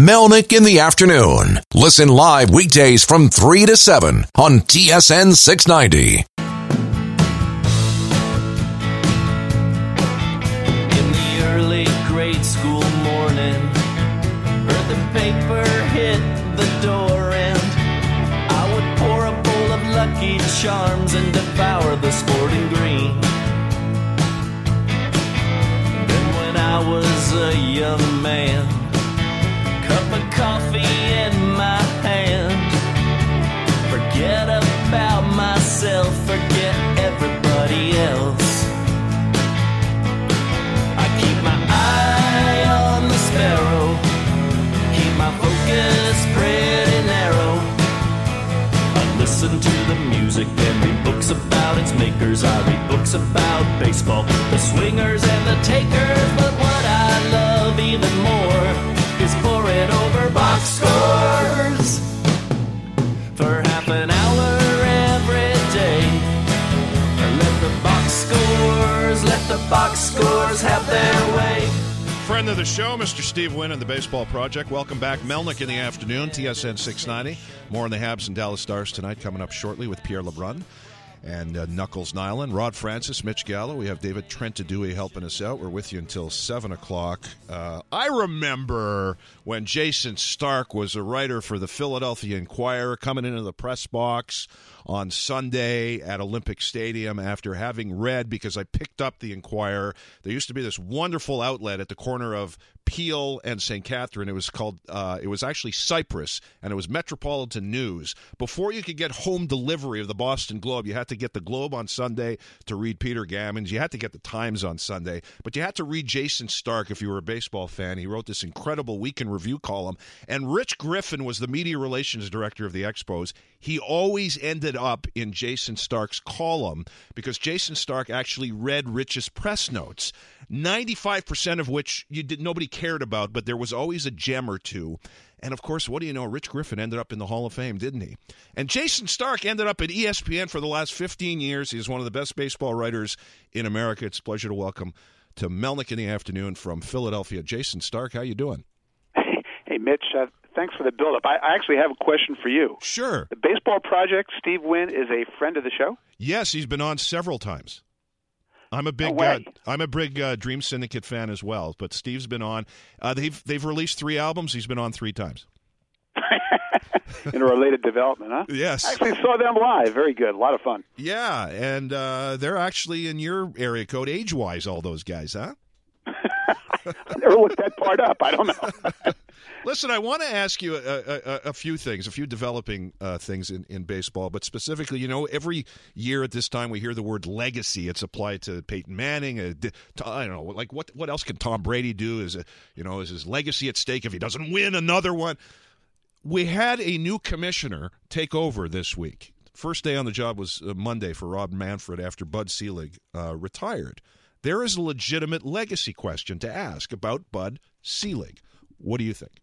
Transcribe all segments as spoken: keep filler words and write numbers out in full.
Melnick in the Afternoon. Listen live weekdays from three to seven on T S N six ninety. In the early grade school morning, heard the paper hit the door, and I would pour a bowl of Lucky Charms and devour the sporting green. Then when I was a young man, cup of coffee in my hand, forget about myself, forget everybody else. I keep my eye on the sparrow, keep my focus pretty narrow. I listen to the music and read books about its makers. I read books about baseball, the swingers and the takers. But what I love even more is pour it over box scores for half an hour every day. Or let the box scores, let the box scores have their way. Friend of the show, Mister Steve Wynn and the Baseball Project. Welcome back. Melnick in the Afternoon, T S N six ninety. More on the Habs and Dallas Stars tonight, coming up shortly with Pierre LeBrun and uh, Knuckles Nyland, Rod Francis, Mitch Gallo. We have David Trentadue helping us out. We're with you until seven o'clock. Uh, I remember when Jason Stark was a writer for the Philadelphia Inquirer, coming into the press box on Sunday at Olympic Stadium after having read, because I picked up the Inquirer. There used to be this wonderful outlet at the corner of Peel and Saint Catherine. It was called, uh, it was actually Cypress, and it was Metropolitan News. Before you could get home delivery of the Boston Globe, you had to get the Globe on Sunday to read Peter Gammons. You had to get the Times on Sunday, but you had to read Jason Stark if you were a baseball fan. He wrote this incredible Week in Review column, and Rich Griffin was the media relations director of the Expos. He always ended up in Jason Stark's column because Jason Stark actually read Rich's press notes, ninety-five percent of which you did nobody cared about, but there was always a gem or two. And, of course, what do you know? Rich Griffin ended up in the Hall of Fame, didn't he? And Jason Stark ended up at E S P N for the last fifteen years. He's one of the best baseball writers in America. It's a pleasure to welcome to Melnick in the Afternoon from Philadelphia. Jason Stark, how you doing? Hey, Mitch, uh, thanks for the build-up. I, I actually have a question for you. Sure. The Baseball Project, Steve Wynn, is a friend of the show? Yes, he's been on several times. I'm a big, no uh, I'm a big uh, Dream Syndicate fan as well. But Steve's been on. Uh, they've they've released three albums. He's been on three times. In a related development, huh? Yes. I actually saw them live. Very good. A lot of fun. Yeah, and uh, they're actually in your area code age-wise, all those guys, huh? I never looked that part up. I don't know. Listen, I want to ask you a, a, a few things, a few developing uh, things in, in baseball, but specifically, you know, every year at this time we hear the word legacy. It's applied to Peyton Manning. Uh, to, I don't know, like what what else can Tom Brady do? Is a, you know, is his legacy at stake if he doesn't win another one? We had a new commissioner take over this week. First day on the job was uh, Monday for Rob Manfred after Bud Selig uh, retired. There is a legitimate legacy question to ask about Bud Selig. What do you think?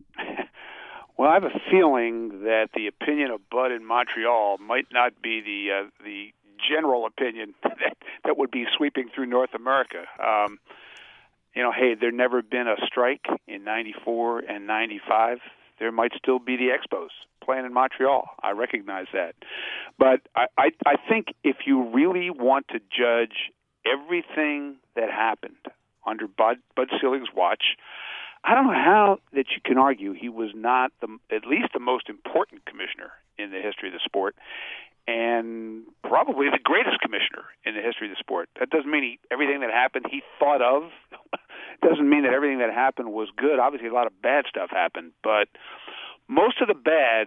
Well, I have a feeling that the opinion of Bud in Montreal might not be the uh, the general opinion that, that would be sweeping through North America. Um, you know, hey, there never been a strike in ninety-four and ninety-five. There might still be the Expos playing in Montreal. I recognize that. But I, I, I think if you really want to judge everything that happened under Bud, Bud Selig's watch, I don't know how that you can argue he was not the, at least the most important commissioner in the history of the sport, and probably the greatest commissioner in the history of the sport. That doesn't mean he, everything that happened he thought of. Doesn't mean that everything that happened was good. Obviously, a lot of bad stuff happened, but most of the bad,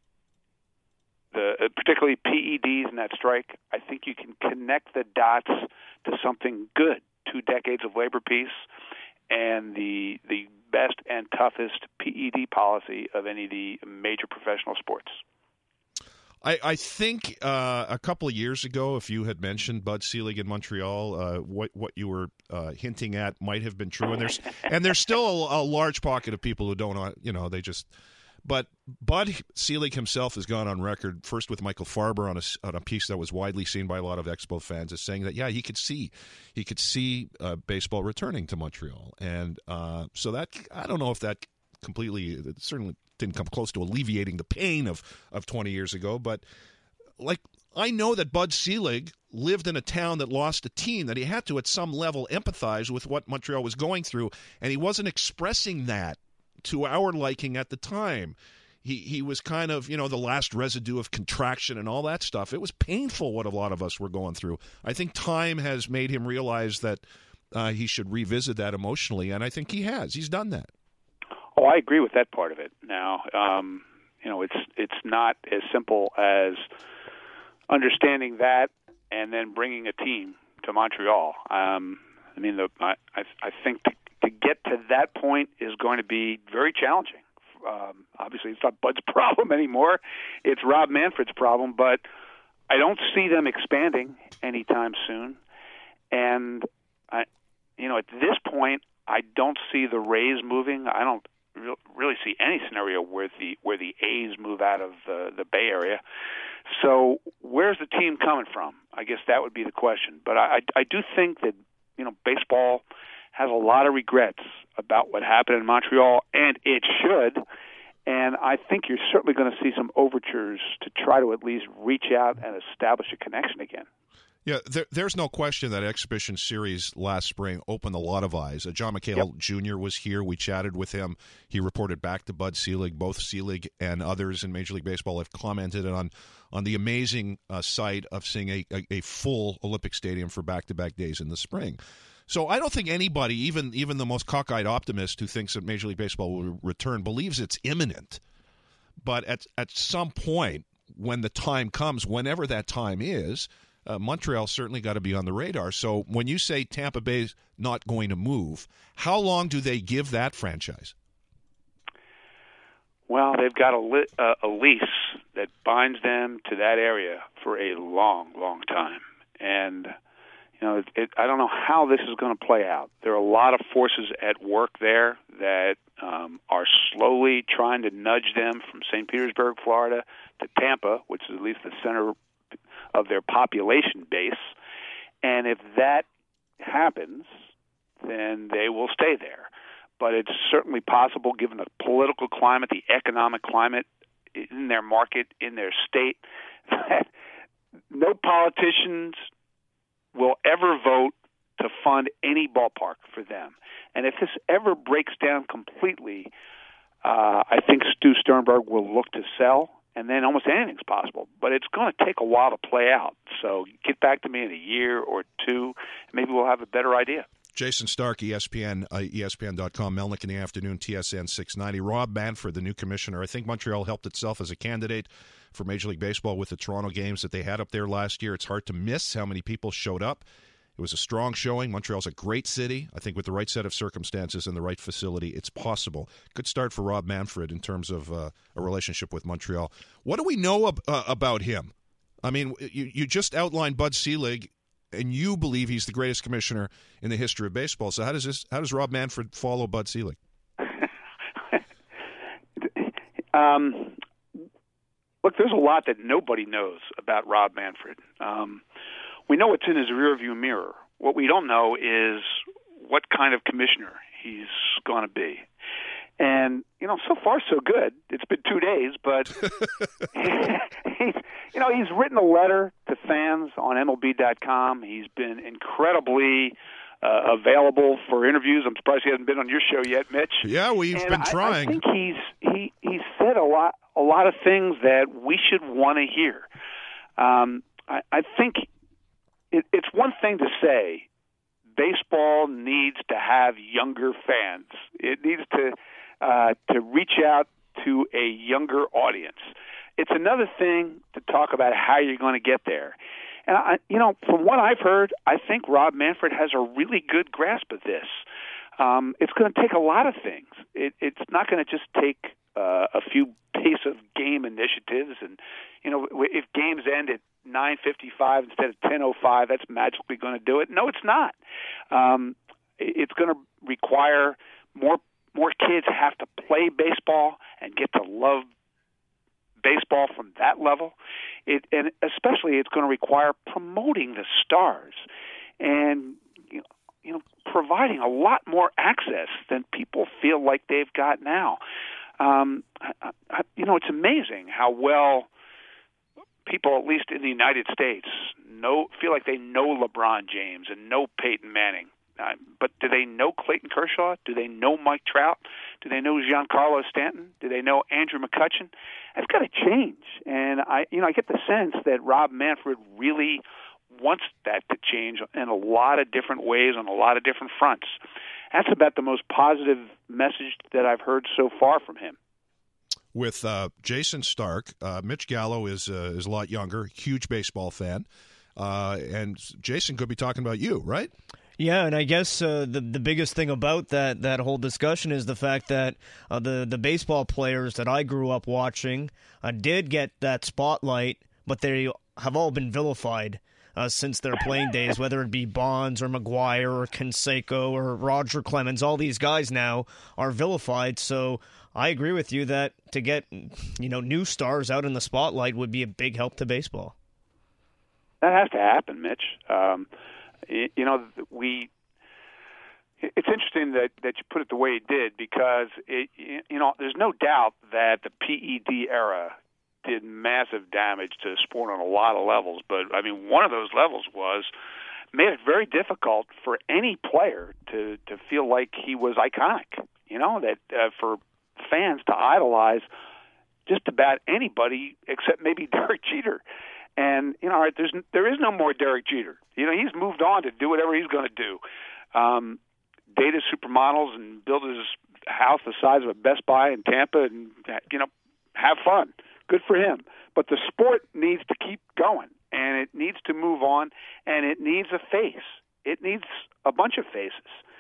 the uh, particularly P E Ds and that strike, I think you can connect the dots to something good. Two decades of labor peace and the the best and toughest P E D policy of any of the major professional sports. I, I think uh, a couple of years ago, if you had mentioned Bud Selig in Montreal, uh, what what you were uh, hinting at might have been true, and there's and there's still a, a large pocket of people who don't, you know, they just. But Bud Selig himself has gone on record, first with Michael Farber on a, on a piece that was widely seen by a lot of Expo fans, as saying that, yeah, he could see he could see uh, baseball returning to Montreal. And uh, so that, I don't know if that completely, it certainly didn't come close to alleviating the pain of, of twenty years ago. But, like, I know that Bud Selig lived in a town that lost a team, that he had to, at some level, empathize with what Montreal was going through, and he wasn't expressing that to our liking at the time. He he was kind of, you know, the last residue of contraction and all that stuff. It was painful what a lot of us were going through. I think time has made him realize that uh, he should revisit that emotionally, and I think he has. He's done that. Oh, I agree with that part of it. Now, um, you know, it's it's not as simple as understanding that and then bringing a team to Montreal. Um, I mean, the, I I think to, to get to that point is going to be very challenging. Um, obviously, it's not Bud's problem anymore. It's Rob Manfred's problem, but I don't see them expanding anytime soon. And, I, you know, at this point, I don't see the Rays moving. I don't re- really see any scenario where the where the A's move out of the, the Bay Area. So where's the team coming from? I guess that would be the question. But I, I, I do think that, you know, baseball has a lot of regrets about what happened in Montreal, and it should. And I think you're certainly going to see some overtures to try to at least reach out and establish a connection again. Yeah, there, there's no question that exhibition series last spring opened a lot of eyes. Uh, John McHale yep. Junior was here. We chatted with him. He reported back to Bud Selig. Both Selig and others in Major League Baseball have commented on on the amazing uh, sight of seeing a, a, a full Olympic Stadium for back-to-back days in the spring. So I don't think anybody, even even the most cockeyed optimist who thinks that Major League Baseball will return, believes it's imminent. But at at some point, when the time comes, whenever that time is, uh, Montreal certainly got to be on the radar. So when you say Tampa Bay's not going to move, how long do they give that franchise? Well, they've got a, li- uh, a lease that binds them to that area for a long, long time. And You know, it, it, I don't know how this is going to play out. There are a lot of forces at work there that um, are slowly trying to nudge them from Saint Petersburg, Florida, to Tampa, which is at least the center of their population base. And if that happens, then they will stay there. But it's certainly possible, given the political climate, the economic climate in their market, in their state, that no politicians will ever vote to fund any ballpark for them. And if this ever breaks down completely, uh, I think Stu Sternberg will look to sell, and then almost anything's possible. But it's going to take a while to play out. So get back to me in a year or two, and maybe we'll have a better idea. Jason Stark, E S P N, uh, E S P N dot com, Melnick in the afternoon, T S N six ninety. Rob Manfred, the new commissioner. I think Montreal helped itself as a candidate for Major League Baseball with the Toronto games that they had up there last year. It's hard to miss how many people showed up. It was a strong showing. Montreal's a great city. I think with the right set of circumstances and the right facility, it's possible. Good start for Rob Manfred in terms of uh, a relationship with Montreal. What do we know ab- uh, about him? I mean, you, you just outlined Bud Selig, and you believe he's the greatest commissioner in the history of baseball. So how does this? How does Rob Manfred follow Bud Selig? um, look, there's a lot that nobody knows about Rob Manfred. Um, we know what's in his rearview mirror. What we don't know is what kind of commissioner he's going to be. And, you know, so far so good. It's been two days, but, he's, you know, he's written a letter to fans on M L B dot com. He's been incredibly uh, available for interviews. I'm surprised he hasn't been on your show yet, Mitch. Yeah, we've and been I, trying. I think he's he he's said a lot a lot of things that we should want to hear. Um, I, I think it, it's one thing to say baseball needs to have younger fans. It needs to uh, to reach out to a younger audience. It's another thing to talk about how you're going to get there. And, I, you know, from what I've heard, I think Rob Manfred has a really good grasp of this. Um, it's going to take a lot of things. It, it's not going to just take uh, a few pace of game initiatives. And, you know, if games end at nine fifty-five instead of ten oh five, that's magically going to do it. No, it's not. Um, it's going to require more more kids have to play baseball and get to love baseball from that level. It, and especially it's going to require promoting the stars. And you know, you know, providing a lot more access than people feel like they've got now. Um, I, I, you know, it's amazing how well people, at least in the United States, know feel like they know LeBron James and know Peyton Manning. Uh, but do they know Clayton Kershaw? Do they know Mike Trout? Do they know Giancarlo Stanton? Do they know Andrew McCutchen? That's got to change. And I, you know, I get the sense that Rob Manfred really wants that to change in a lot of different ways on a lot of different fronts. That's about the most positive message that I've heard so far from him. With uh, Jayson Stark, uh, Mitch Gallo is uh, is a lot younger, huge baseball fan, uh, and Jason could be talking about you, right? Yeah, and I guess uh, the the biggest thing about that that whole discussion is the fact that uh, the the baseball players that I grew up watching uh, did get that spotlight, but they have all been vilified uh, since their playing days, whether it be Bonds or McGuire or Canseco or Roger Clemens. All these guys now are vilified, so I agree with you that to get, you know, new stars out in the spotlight would be a big help to baseball. That has to happen, Mitch. Um, you know, we. It's interesting that, that you put it the way you did, because it, you know, there's no doubt that the P E D era did massive damage to sport on a lot of levels. But I mean, one of those levels was made it very difficult for any player to to feel like he was iconic. You know, that uh, for fans to idolize just about anybody except maybe Derek Jeter. And, you know, all right, there's, there is no more Derek Jeter. You know, he's moved on to do whatever he's going to do. Um, date his supermodels and build his house the size of a Best Buy in Tampa and, you know, have fun. Good for him. But the sport needs to keep going, and it needs to move on, and it needs a face. It needs a bunch of faces.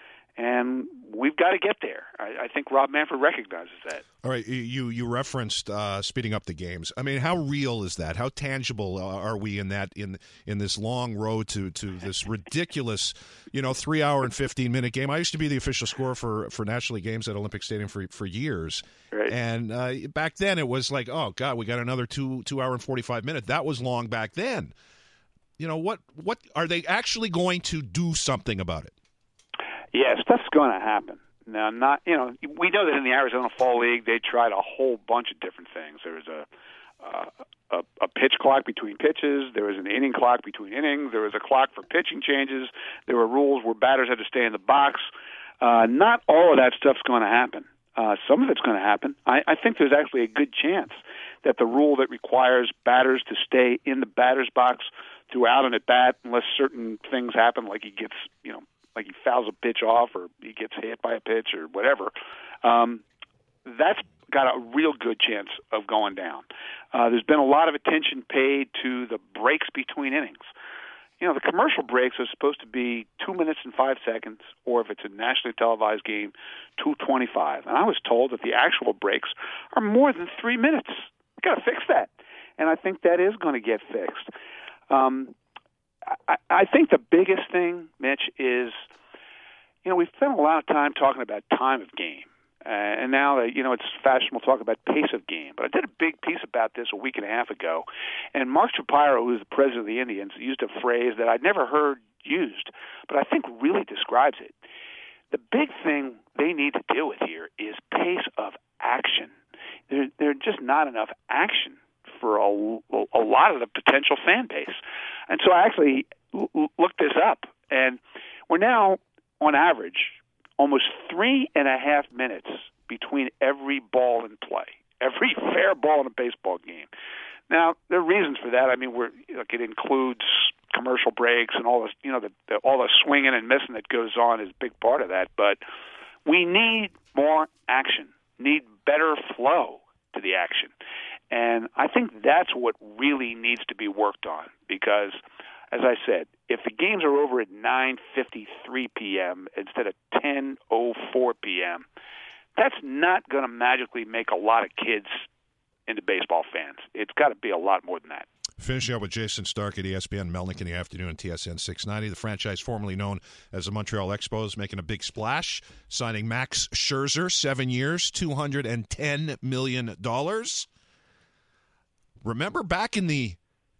And we've got to get there. I, I think Rob Manfred recognizes that. All right, you you referenced uh, speeding up the games. I mean, how real is that? How tangible are we in that in in this long road to, to this ridiculous, you know, three hour and fifteen minute game? I used to be the official scorer for, for National League games at Olympic Stadium for for years, right. And uh, back then it was like, oh God, we got another two two hour and forty five minute. That was long back then. You know, what what are they actually going to do something about it? Yeah, stuff's going to happen. Now, not you know, we know that in the Arizona Fall League they tried a whole bunch of different things. There was a uh, a, a pitch clock between pitches. There was an inning clock between innings. There was a clock for pitching changes. There were rules where batters had to stay in the box. Uh, not all of that stuff's going to happen. Uh, some of it's going to happen. I, I think there's actually a good chance that the rule that requires batters to stay in the batter's box throughout an at bat, unless certain things happen, like he gets you know. like he fouls a pitch off or he gets hit by a pitch or whatever, um, that's got a real good chance of going down. Uh, there's been a lot of attention paid to the breaks between innings. You know, the commercial breaks are supposed to be two minutes and five seconds, or if it's a nationally televised game, two twenty-five. And I was told that the actual breaks are more than three minutes. We've got to fix that. And I think that is going to get fixed. Um, I, I think the biggest thing, Mitch, is, you know, we've spent a lot of time talking about time of game. Uh, and now, uh, you know, it's fashionable to talk about pace of game. But I did a big piece about this a week and a half ago. And Mark Shapiro, who's the president of the Indians, used a phrase that I'd never heard used, but I think really describes it. The big thing they need to deal with here is pace of action. There, there just not enough action for a, a lot of the potential fan base. And so I actually l- looked this up, and we're now, on average, almost three and a half minutes between every ball in play, every fair ball in a baseball game. Now, there are reasons for that. I mean, we're, look, it includes commercial breaks and all this, you know, the, the, all the swinging and missing that goes on is a big part of that. But we need more action, need better flow to the action. And I think that's what really needs to be worked on because, as I said, if the games are over at nine fifty-three p.m. instead of ten oh four p.m., that's not going to magically make a lot of kids into baseball fans. It's got to be a lot more than that. Finishing up with Jayson Stark at E S P N, Melnick in the afternoon, T S N six ninety. The franchise formerly known as the Montreal Expos making a big splash, signing Max Scherzer, seven years, two hundred ten million dollars. Remember back in the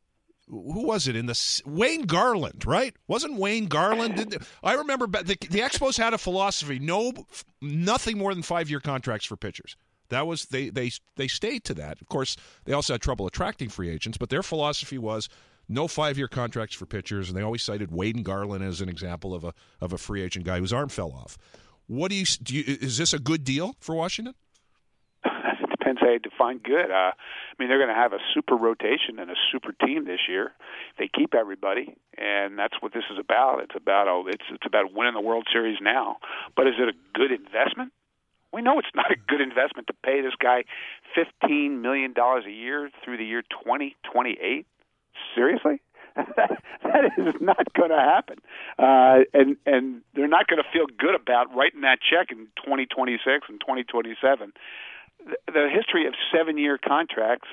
who was it in the Wayne Garland, right? Wasn't Wayne Garland? Did, I remember the, the Expos had a philosophy: no, nothing more than five-year contracts for pitchers. That was they they they stayed to that. Of course, they also had trouble attracting free agents, but their philosophy was no five-year contracts for pitchers, and they always cited Wayne Garland as an example of a of a free agent guy whose arm fell off. What do you do? You, is this a good deal for Washington? It depends how you define good. Uh, I mean, they're going to have a super rotation and a super team this year. They keep everybody, and that's what this is about. It's about oh, it's it's about winning the World Series now. But is it a good investment? We know it's not a good investment to pay this guy fifteen million dollars a year through the year twenty twenty-eight. Seriously? That is not going to happen. Uh, and, and they're not going to feel good about writing that check in twenty twenty-six and twenty twenty-seven. The, the history of seven-year contracts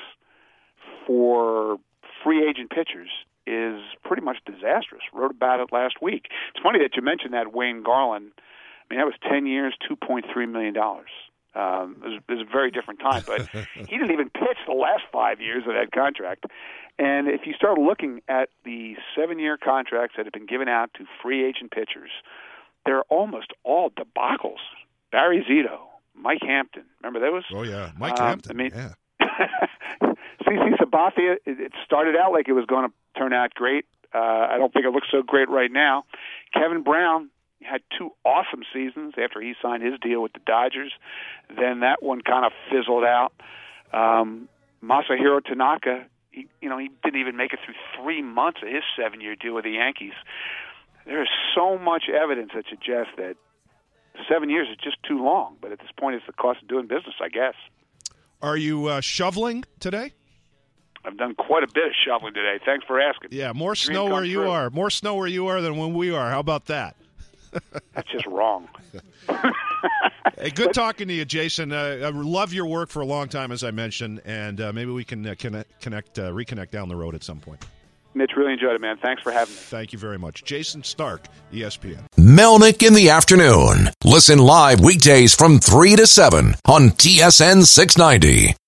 for free agent pitchers is pretty much disastrous. Wrote about it last week. It's funny that you mentioned that Wayne Garland. I mean, that was ten years, two point three million dollars. Um, it, was, it was a very different time, but he didn't even pitch the last five years of that contract. And if you start looking at the seven-year contracts that have been given out to free agent pitchers, they're almost all debacles. Barry Zito, Mike Hampton, remember those? Oh, yeah, Mike um, Hampton, I mean, yeah. C C Sabathia, it, it started out like it was going to turn out great. Uh, I don't think it looks so great right now. Kevin Brown had two awesome seasons after he signed his deal with the Dodgers. Then that one kind of fizzled out. Um, Masahiro Tanaka, he, you know, he didn't even make it through three months of his seven-year deal with the Yankees. There is so much evidence that suggests that seven years is just too long. But at this point, it's the cost of doing business, I guess. Are you uh, shoveling today? I've done quite a bit of shoveling today. Thanks for asking. Yeah, more Dream snow come where you true. are. More snow where you are than when we are. How about that? That's just wrong. Hey, good talking to you, Jason. Uh, I love your work for a long time, as I mentioned, and uh, maybe we can uh, connect, connect uh, reconnect down the road at some point. Mitch, really enjoyed it, man. Thanks for having me. Thank you very much. Jason Stark, E S P N. Melnick in the afternoon. Listen live weekdays from three to seven on T S N six ninety.